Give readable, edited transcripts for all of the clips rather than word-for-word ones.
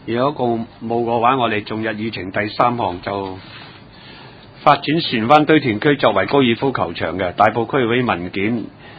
如果冇嘅話，我哋仲日議程第3項就發展船灣堆填區作為高爾夫球場嘅大埔區議會文件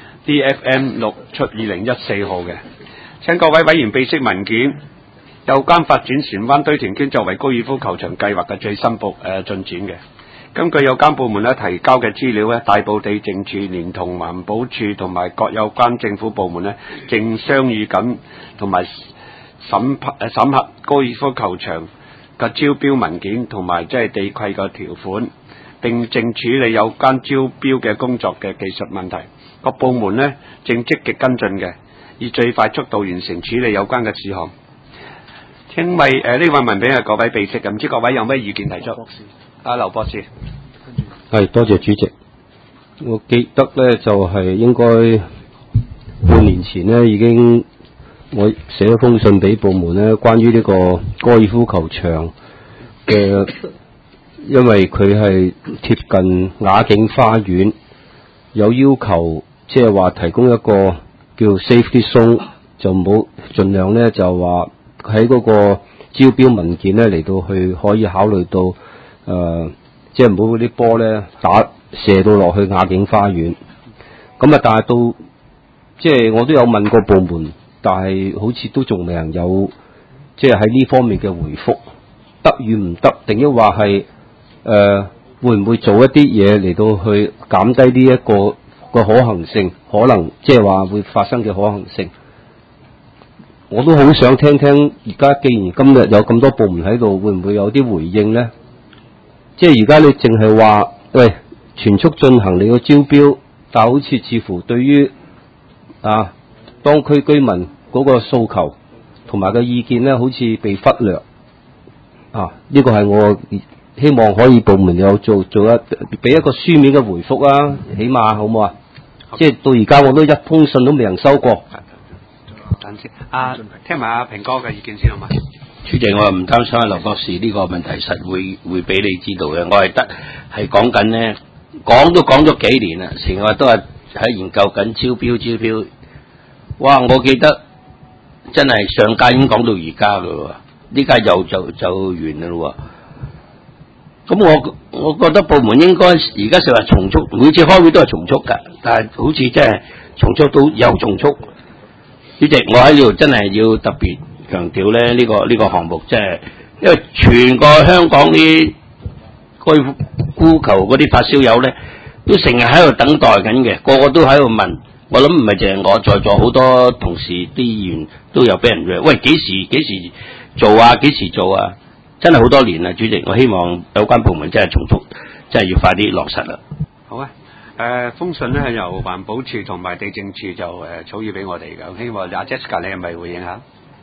DFM 6出2014號嘅，請各位委員備悉文件有關發展船灣堆填區作為高爾夫球場計劃嘅最新進展嘅。根據有關部門提交嘅資料大埔地政處連同環保署同埋各有關政府部門正商議緊同埋審核高爾夫球場嘅招標文件同埋即係地契嘅條款，並正處理有關招標嘅工作嘅技術問題。各部門正積極跟進嘅，以最快速度完成處理有關嘅事項。請為呢位文俾各位備悉，唔知各位有咩意見提出？劉博士， 係多謝主席。我記得咧就係應該半年前咧已經我寫咗封信俾部門咧，關於呢個高爾夫球場嘅，因為佢係貼近雅景花園，有要求即係話提供一個叫 safety zone， 就唔好盡量咧就話喺嗰個招標文件咧嚟到去可以考慮到。即係唔好嗰啲波咧射到落去雅景花園，咁但係到即係我都有問過部門，但係好似都仲未能有即係喺呢方面嘅回覆，得與唔得，定抑話係會唔會做一啲嘢嚟到去減低呢一個可行性，可能即係話會發生嘅可行性。我都好想聽聽，而家既然今日有咁多部門喺度，會唔會有啲回應咧？即係而家你淨係話喂全速進行你個招標，但係好似似乎對於當區居民嗰個訴求同埋個意見咧，好似被忽略呢個係我希望可以部門有做俾一個書面嘅回覆啊，起碼好唔好啊？即係到而家我都一封信都未能收過。 等先，聽埋阿平哥嘅意見先好嘛？ 主席，我唔擔心劉博士呢個問題實會俾你知道嘅。我係講緊呢，講都講咗幾年啦，成日都係喺研究緊招標。哇！我記得真係上屆已經講到而家噶咯，呢屆就完啦咯。咁我覺得部門應該而家就話重複，每次開會都係重複噶，但係好似真係重複到又重複。主席，我喺呢度真係要特別強調咧，呢個項目即係，因為全個香港啲高爾夫球嗰啲發燒友咧，都成日喺度等待緊嘅，個個都喺度問。我諗唔係淨係我在座，好多同事啲議員都有俾人約，喂，幾時做啊？幾時做啊？真係好多年啦，主席，我希望有關部門真係重複，真係要快啲落實啦。 好啊。封信咧係由環保署同埋地政處就草擬俾我哋嘅，希望阿 Jessica 你係咪回應下？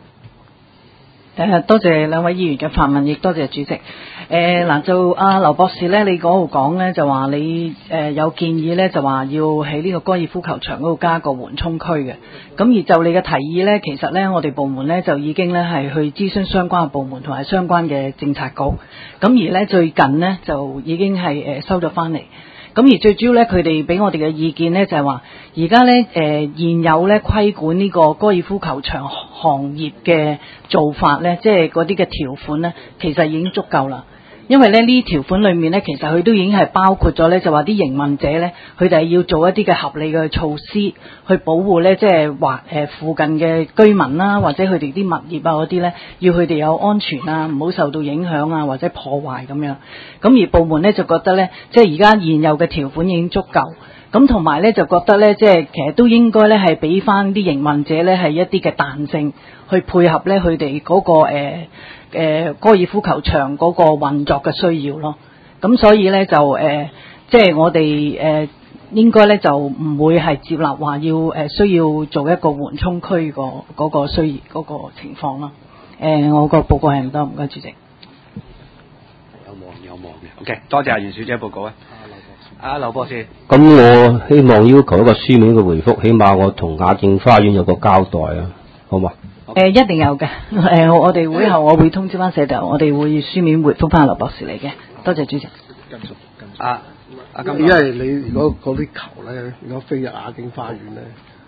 多謝兩位議員嘅發問，亦多謝主席。就劉博士咧，你嗰度講咧就話你有建議咧，就話要喺呢個高爾夫球場嗰度加個緩衝區嘅。咁而就你嘅提議咧，其實咧我哋部門咧就已經咧係去諮詢相關嘅部門同埋相關嘅政策局。咁而咧最近呢，就已經係收咗翻嚟。咁而最主要咧，佢哋俾我哋嘅意見咧就係話，而家咧現有咧規管呢個高爾夫球場行業嘅做法咧，即係嗰啲嘅條款咧，其實已經足夠啦。因為咧呢條款裏面咧，其實佢都已經係包括咗咧，就話啲營運者咧，佢哋係要做一啲嘅合理嘅措施去保護咧，即係話附近嘅居民啦，或者佢哋啲物業啊嗰啲咧，要佢哋有安全啊，唔好受到影響啊，或者破壞咁樣。咁而部門咧就覺得咧，即係而家現有嘅條款已經足夠。咁同埋咧就覺得咧，即係其實都應該咧係俾翻啲營運者咧係一啲嘅彈性，去配合咧佢哋嗰個高爾夫球場嗰個運作嘅需要咯。咁所以咧就即係我哋應該咧就唔會係接納話要需要做一個緩衝區嗰個需要嗰個情況咯。我個報告係唔多，唔該主席。 有望嘅。OK， 多謝阿袁小姐報告啊。劉博士， 咁我希望要求一個書面嘅回覆，起碼我同雅景花園有個交代啊，好嘛？ 一定有嘅。我哋會後我會通知翻社團，我哋會書面回覆翻劉博士嚟嘅。多謝主席。 跟進。因為你如果嗰啲球咧，如果飛入雅景花園咧，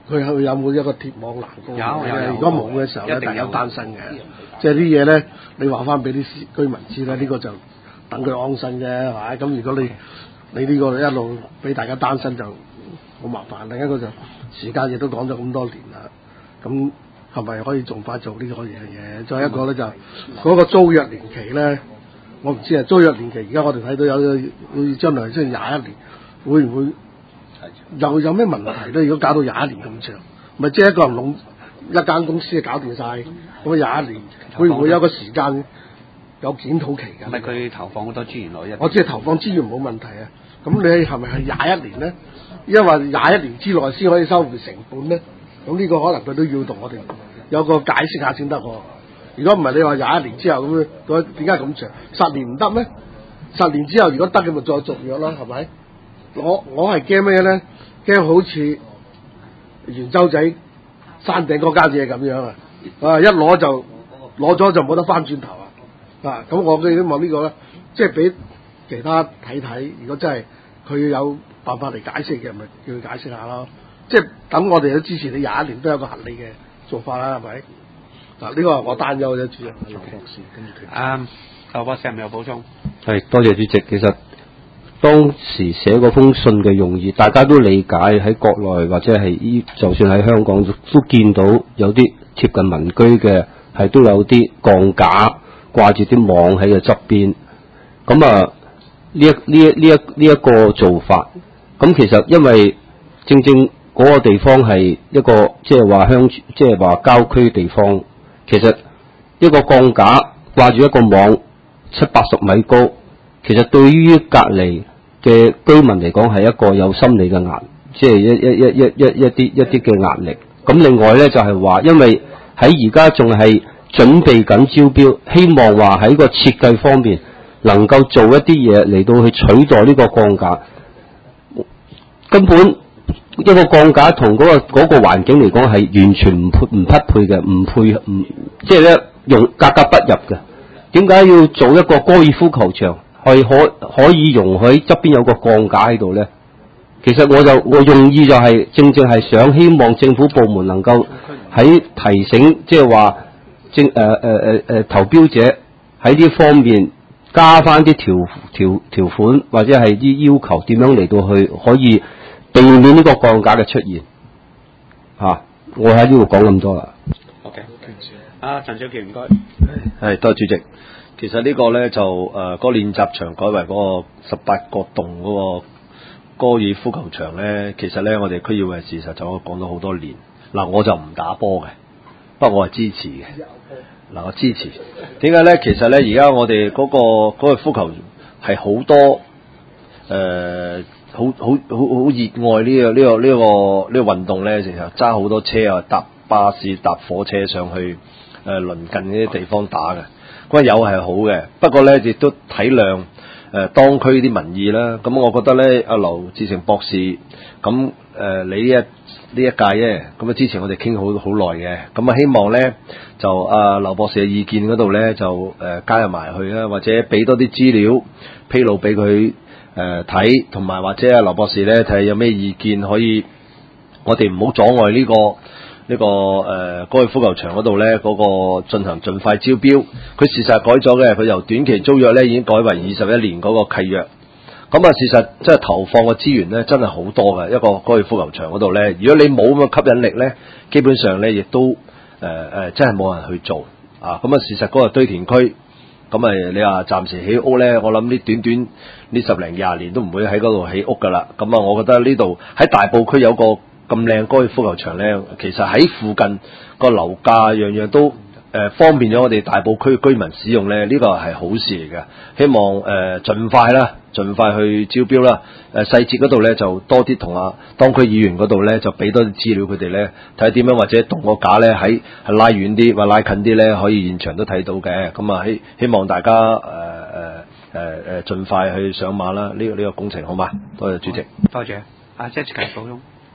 佢有冇一個鐵網欄杆？ 有如果冇嘅時候咧， 一定有大家單身嘅，即係啲嘢咧，你話翻俾啲居民知咧，呢個就等佢安身啫，係咪？咁如果你呢個一路俾大家單身就好麻煩。另一個就時間亦都講咗咁多年啦，咁係咪可以盡快做呢個嘢？再一個咧就嗰個租約年期咧，我唔知啊。租約年期而家我哋睇到有將來即係21年，會唔會有咩問題咧？如果搞到21年咁長，咪即係一個人一間公司搞掂晒咁21年，會唔會有個時間有檢討期㗎？ 咪佢投放好多資源落去。 我知係投放資源冇問題啊。咁你係咪係21年咧？因為21年之內先可以收回成本咧。咁呢個可能佢都要同我哋有個解釋下先得喎。如果唔係你話21年之後咁，佢點解咁長？10年唔得咩？10年之後如果得嘅咪再續約咯，係咪？我係驚咩咧？驚好似元洲仔山頂嗰間嘢咁樣啊！一攞咗就冇得翻轉頭啊！咁我希望呢個咧，即係俾其他睇睇。如果真係佢有辦法嚟解釋嘅，咪叫佢解釋下咯。即係等我哋都支持你21年都有個合理嘅做法啦，係咪？呢個係我擔憂嘅主任劉博士，跟住佢。 劉博士係咪有補充？ 係，多謝主席。其實當時寫嗰封信嘅用意，大家都理解，喺國內或者係就算喺香港都見到有啲貼近民居嘅，係都有啲鋼架掛住啲網喺個側邊。咁啊，呢一個做法，咁其實因為正正嗰個地方係一個即係話即係話郊區地方，其實一個鋼架掛住一個網70-80米高，其實對於隔離嘅居民嚟講係一個有心理嘅壓，即係一啲嘅壓力。咁另外咧就係話，因為喺而家仲係準備緊招標，希望話喺個設計方面能夠做一啲嘢嚟到去取代呢個鋼架。根本一個鋼架同嗰個環境嚟講係完全唔匹配嘅，即係咧格格不入嘅。點解要做一個高爾夫球場可以容許側邊有個鋼架喺度咧？其實我用意就係正正係想希望政府部門能夠喺提醒，即係話投標者喺呢方面加翻啲條款或者係啲要求，點樣嚟到去可以避免呢個鋼架嘅出現嚇。我喺呢度講咁多啦。 OK，陳少傑唔該。 係，多謝主席。其實呢個咧就嗰個練習場改為嗰個18個洞嗰個高爾夫球場咧，其實咧我哋區議會事實就講咗好多年。嗱，我就唔打波嘅，不過我係支持嘅。嗱，我支持。點解咧？其實咧，而家我哋嗰個高爾夫球係好多好熱愛呢個運動咧，成日揸好多車啊，搭巴士、搭火車上去鄰近呢啲地方打嘅。咁有係好嘅，不過咧亦都體諒當區啲民意啦。咁我覺得咧，阿劉志成博士咁你呢一屆咧，咁啊之前我哋傾好耐嘅，咁啊希望咧就劉博士嘅意見嗰度咧就加入埋去啦，或者俾多啲資料披露俾佢睇，同埋或者阿劉博士咧睇下有咩意見可以，我哋唔好阻礙呢個高爾夫球場嗰度咧嗰個進行盡快招標。佢事實改咗嘅，佢由短期租約咧已經改為21年嗰個契約。咁啊，事實即係投放嘅資源咧，真係好多嘅一個高爾夫球場嗰度咧。如果你冇咁嘅吸引力咧，基本上咧亦都真係冇人去做啊。咁啊，事實嗰個堆填區，咁啊你話暫時起屋咧，我諗呢短呢10零20年都唔會喺嗰度起屋噶啦。咁啊，我覺得呢度喺大埔區有個咁靚高爾夫球場咧，其實喺附近個樓價樣樣都方便咗我哋大埔區居民使用咧，呢個係好事嚟嘅。希望盡快去招標啦。細節嗰度咧就多啲同當區議員嗰度咧就俾多啲資料佢哋咧，睇下點樣或者動個架咧係拉遠啲或拉近啲咧，可以現場都睇到嘅。咁啊希望大家盡快去上馬啦。呢個工程好嘛？多謝主席。 多謝。Jessica 補充。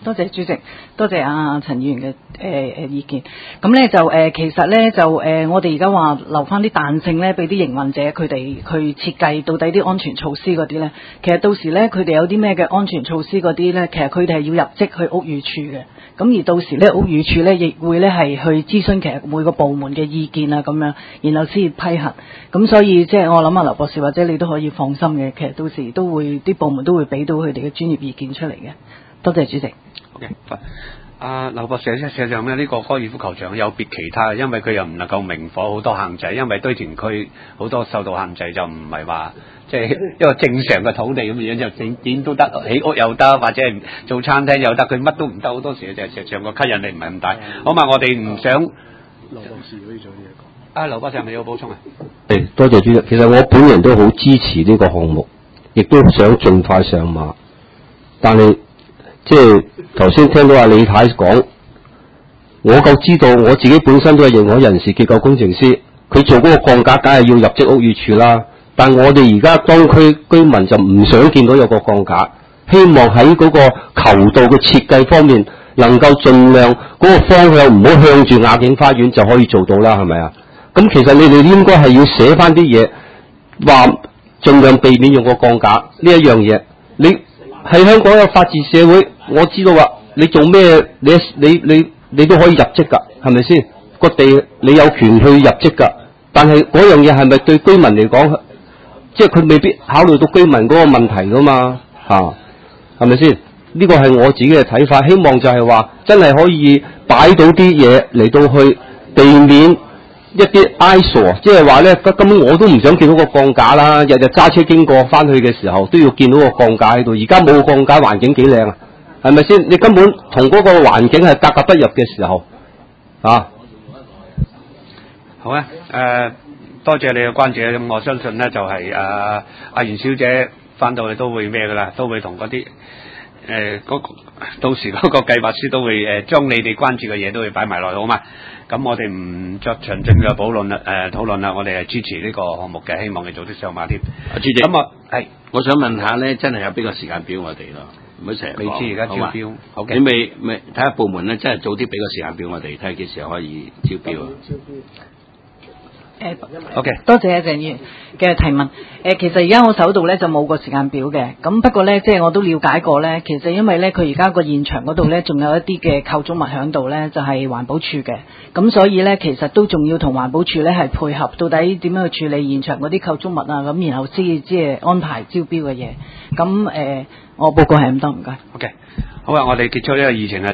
多謝主席，多謝陳議員嘅意見。咁咧就其實咧就我哋而家話留翻啲彈性咧，俾啲營運者佢哋去設計到底啲安全措施嗰啲咧。其實到時咧佢哋有啲咩嘅安全措施嗰啲咧，其實佢哋係要入職去屋宇署嘅。咁而到時咧屋宇署咧亦會咧係去諮詢其實每個部門嘅意見啊咁樣，然後先批核。咁所以即係我諗劉博士或者你都可以放心嘅，其實到時都會啲部門都會俾到佢哋嘅專業意見出嚟嘅。多謝主席。 OK，劉博士，事實上咧，呢個高爾夫球場有別其他，因為佢又唔能夠明火好多限制，因為堆填區好多受到限制，就唔係話即係一個正常嘅土地咁樣，就點都得，起屋又得，或者係做餐廳又得，佢乜都唔得，好多時就係實上個吸引力唔係咁大。好嘛，我哋唔想劉博士可以做嘢講。劉博士係咪有補充啊？ 係，多謝主席。其實我本人都好支持呢個項目，亦都想盡快上馬，但係即係頭先聽到阿李太講，我夠知道我自己本身都係認可人士、結構工程師，佢做嗰個鋼架梗係要入職屋宇署啦。但我哋而家當區居民就唔想見到有個鋼架，希望喺嗰個球道嘅設計方面能夠盡量嗰個方向唔好向住雅景花園就可以做到啦，係咪啊？咁其實你哋應該係要寫翻啲嘢，話盡量避免用個鋼架呢一樣嘢。你喺香港有法治社會，我知道話你做咩，你都可以入職㗎，係咪先？個地你有權去入職㗎，但係嗰樣嘢係咪對居民嚟講，即係佢未必考慮到居民嗰個問題㗎嘛？係咪先？呢個係我自己嘅睇法，希望就係話真係可以擺到啲嘢嚟到去避免一啲 eyesore， 即係話咧，根本我都唔想見到個鋼架啦。日日揸車經過翻去嘅時候，都要見到個鋼架喺度。而家冇個鋼架，環境幾靚啊，係咪先？你根本同嗰個環境係格格不入嘅時候啊。 好啊，多謝你嘅關注。咁我相信咧就係阿袁小姐翻到去都會咩噶啦，都會同嗰啲到時嗰個計劃書都會將你哋關注嘅嘢都會擺埋落去，好嘛？咁我哋唔作詳盡嘅討論啦，我哋係支持呢個項目嘅，希望你早啲上馬添。 主席，咁我想問下咧，真係有邊個時間表我哋咯？唔好成日未知而家招標， 好嘅，你未睇下部門咧，真係早啲俾個時間表我哋，睇下幾時可以招標啊 ？OK， 多謝鄭議員嘅提問。其實而家我手度咧就冇個時間表嘅，咁不過咧即係我都了解過咧，其實因為咧佢而家個現場嗰度咧仲有一啲嘅構築物喺度咧，就係環保署嘅，咁所以咧其實都仲要同環保署咧係配合，到底點樣去處理現場嗰啲構築物啊，咁然後先即係安排招標嘅嘢。咁我報告係咁多，唔該。 OK， 好啊，我哋結束呢個議程啊。